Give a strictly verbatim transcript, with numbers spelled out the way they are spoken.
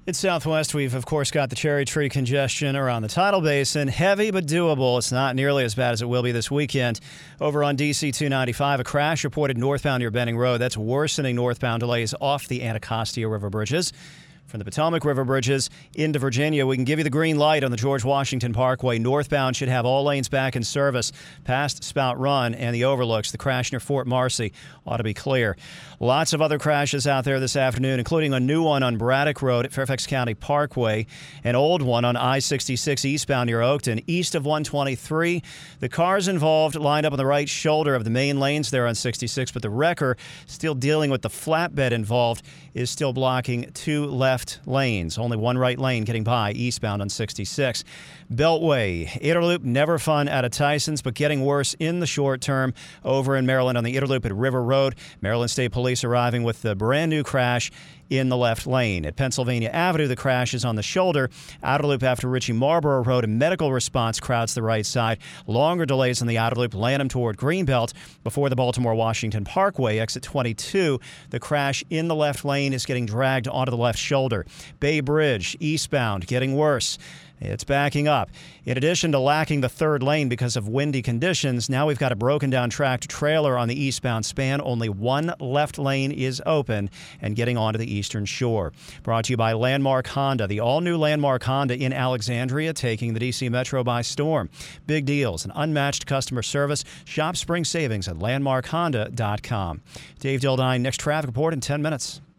In Southwest, we've, of course, got the cherry tree congestion around the tidal basin. Heavy but doable. It's not nearly as bad as it will be this weekend. Over on D C two ninety-five, a crash reported northbound near Benning Road. That's worsening northbound delays off the Anacostia River bridges. From the Potomac River bridges into Virginia, we can give you the green light on the George Washington Parkway. Northbound should have all lanes back in service past Spout Run and the overlooks. The crash near Fort Marcy ought to be clear. Lots of other crashes out there this afternoon, including a new one on Braddock Road at Fairfax County Parkway, an old one on I sixty-six eastbound near Oakton, east of one twenty-three. The cars involved lined up on the right shoulder of the main lanes there on sixty-six, but the wrecker, still dealing with the flatbed involved, is still blocking two left lanes. Only one right lane getting by eastbound on sixty-six. Beltway, Interloop, never fun out of Tyson's, but getting worse in the short term over in Maryland on the Interloop at River Road. Maryland State Police arriving with the brand new crash in the left lane. At Pennsylvania Avenue, the crash is on the shoulder. Outer loop after Ritchie Marlborough Road, a medical response crowds the right side. Longer delays on the outer loop, Lanham toward Greenbelt before the Baltimore-Washington Parkway. Exit twenty-two, the crash in the left lane is getting dragged onto the left shoulder. Bay Bridge, eastbound, getting worse. It's backing up. In addition to lacking the third lane because of windy conditions, now we've got a broken down tracked trailer on the eastbound span. Only one left lane is open and getting onto the eastern shore. Brought to you by Landmark Honda, the all-new Landmark Honda in Alexandria, taking the D C Metro by storm. Big deals and unmatched customer service. Shop spring savings at landmark honda dot com. Dave Dildine, next traffic report in ten minutes.